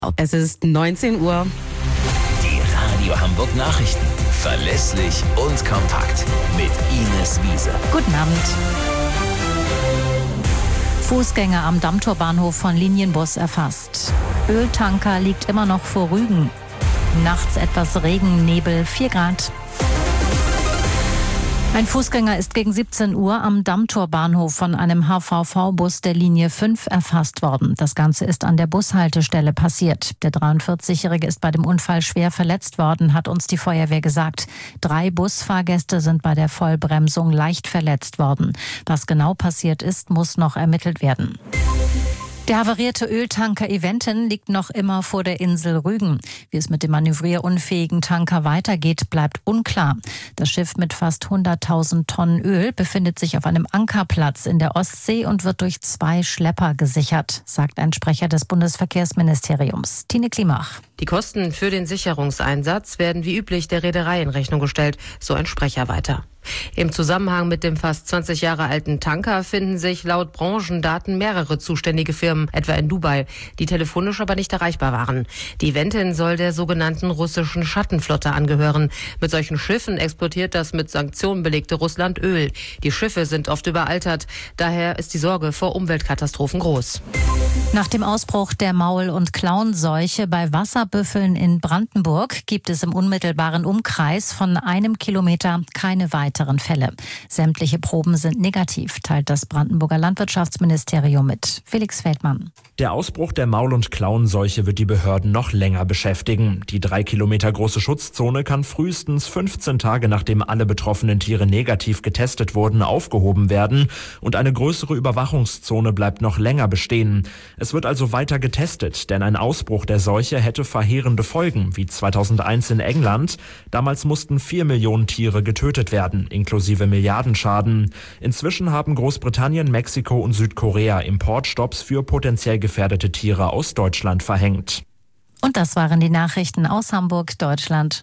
Es ist 19 Uhr. Die Radio Hamburg Nachrichten. Verlässlich und kompakt. Mit Ines Wiese. Guten Abend. Fußgänger am Dammtorbahnhof von Linienbus erfasst. Öltanker liegt immer noch vor Rügen. Nachts etwas Regen, Nebel, 4 Grad. Ein Fußgänger ist gegen 17 Uhr am Dammtorbahnhof von einem HVV-Bus der Linie 5 erfasst worden. Das Ganze ist an der Bushaltestelle passiert. Der 43-Jährige ist bei dem Unfall schwer verletzt worden, hat uns die Feuerwehr gesagt. 3 Busfahrgäste sind bei der Vollbremsung leicht verletzt worden. Was genau passiert ist, muss noch ermittelt werden. Der havarierte Öltanker Eventen liegt noch immer vor der Insel Rügen. Wie es mit dem manövrierunfähigen Tanker weitergeht, bleibt unklar. Das Schiff mit fast 100.000 Tonnen Öl befindet sich auf einem Ankerplatz in der Ostsee und wird durch 2 Schlepper gesichert, sagt ein Sprecher des Bundesverkehrsministeriums. Tine Klimach. Die Kosten für den Sicherungseinsatz werden wie üblich der Reederei in Rechnung gestellt, so ein Sprecher weiter. Im Zusammenhang mit dem fast 20 Jahre alten Tanker finden sich laut Branchendaten mehrere zuständige Firmen, etwa in Dubai, die telefonisch aber nicht erreichbar waren. Die Eventin soll der sogenannten russischen Schattenflotte angehören. Mit solchen Schiffen exportiert das mit Sanktionen belegte Russland Öl. Die Schiffe sind oft überaltert. Daher ist die Sorge vor Umweltkatastrophen groß. Nach dem Ausbruch der Maul- und Klauenseuche bei Wasserbüffeln in Brandenburg gibt es im unmittelbaren Umkreis von 1 Kilometer keine weiteren Fälle. Sämtliche Proben sind negativ, teilt das Brandenburger Landwirtschaftsministerium mit. Felix Feldmann. Der Ausbruch der Maul- und Klauenseuche wird die Behörden noch länger beschäftigen. Die 3 Kilometer große Schutzzone kann frühestens 15 Tage nachdem alle betroffenen Tiere negativ getestet wurden, aufgehoben werden. Und eine größere Überwachungszone bleibt noch länger bestehen. Es wird also weiter getestet, denn ein Ausbruch der Seuche hätte verheerende Folgen, wie 2001 in England. Damals mussten 4 Millionen Tiere getötet werden, inklusive Milliardenschaden. Inzwischen haben Großbritannien, Mexiko und Südkorea Importstopps für potenziell gefährdete Tiere aus Deutschland verhängt. Und das waren die Nachrichten aus Hamburg, Deutschland